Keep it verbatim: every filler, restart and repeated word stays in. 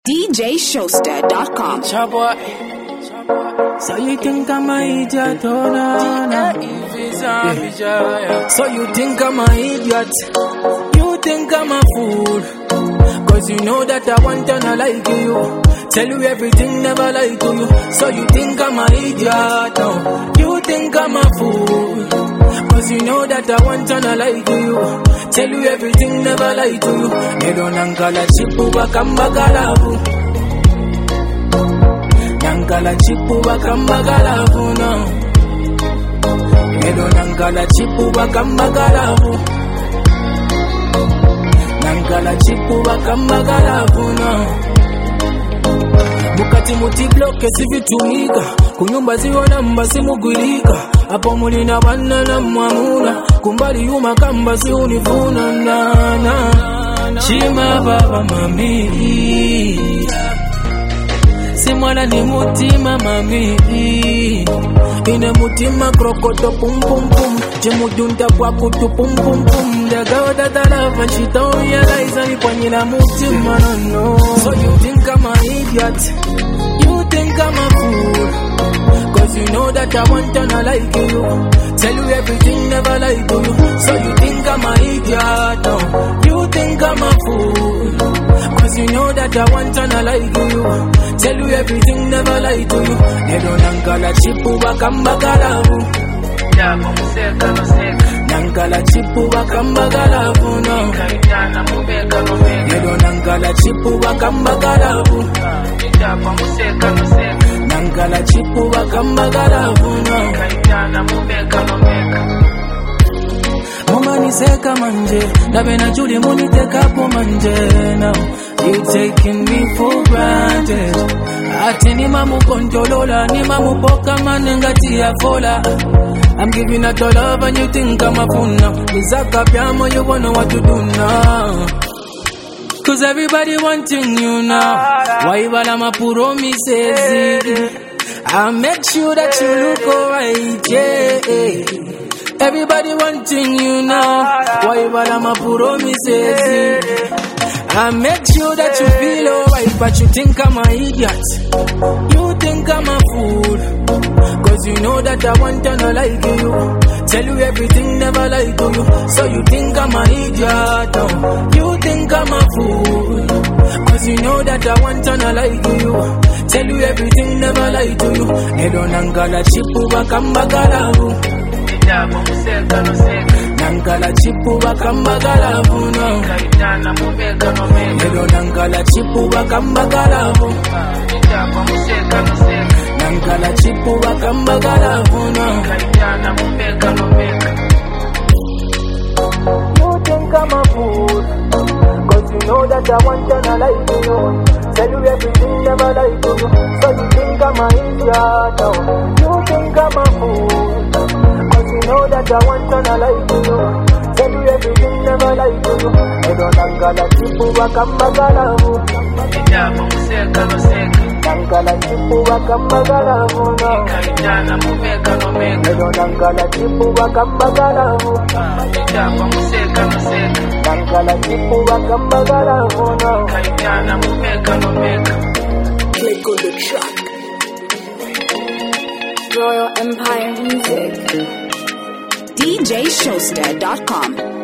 D J Showster dot com. So you think I'm a idiot, oh no, no. Yeah. So you think I'm a idiot, you think I'm a fool, cause you know that I want to not like you, tell you everything, never lie to you. So you think I'm a idiot, oh. You think I'm a fool, cause you know that I want to not like you, tell you everything, never lie to you. You don't angala chipu bakambagalabu, Nangala chipu bakambagalabu no. Edo nangala chipu bakambagalabu, Nangala chipu bakambagalabu no. Mukati muti bloke sivitumika, kunyumba ziyo namba simugulika. Apo mulina wana na mwamuna, kumbali yuma kamba si unifuna na na. Chima baba mami, simwana ni mutima mami, ine mutima krokoto pum pum pum, jemudunda kwa kutu pum pum pum. Daga dada lava she don't realize I panyina mutima no no. So you think I'm a idiot, you think I'm a fool, cause you know that I want to not like you, tell you everything, never lie to you. So you think I'm a idiot, no. You think I'm a fool, cause you know that I want to not like you, tell you everything, never lie to you. Edo nangala chipu bakambagalabu, Nangala chipu bakambagalabu no. Edo nangala chipu bakambagalabu, Nangala chipu bakambagalabu no. Mama ni seka manje, nabe na juli muni teka po manje now. You taking me for granted. Ati ni mamu kontolola, ni mamu poka manengati ya fola. I'm giving out all love and you think I'm a fool now. Nizaka pyamo, you wanna what to do now. Cause everybody wanting you now. Why wala mapuro misezi, I'll make sure that you look alright, yeah. Everybody wanting you now. Why wala mapuro misezi, I'll make sure that you feel alright. But you think I'm an idiot, you think I'm a fool, cause you know that I want to not like you, tell you everything, never lie to you. So you think I'm an idiot, no. You think I'm a fool, cause you know that I want to not like you, tell you everything, never lie to you. Edo nangala chipu bakambagalabu, Nangala chipu bakambagalabu no. Edo nangala chipu bakambagalabu, Nangala chipu bakambagalabu no. You think I'm a fool, cause you know that I want to not lie to you, tell you everything, never lie to you. So you think I'm a idiot, no. You think I'm a fool, cause you know that I want to not lie to you, tell you everything, never lie to you. Edo nangala chipu bakambagalabu, Nangala chipu bakambagalabu no. Edo nangala chipu bakambagalabu, Nangala chipu bakambagalabu no. Click on the track. Royal Empire Music. D J Showster dot com.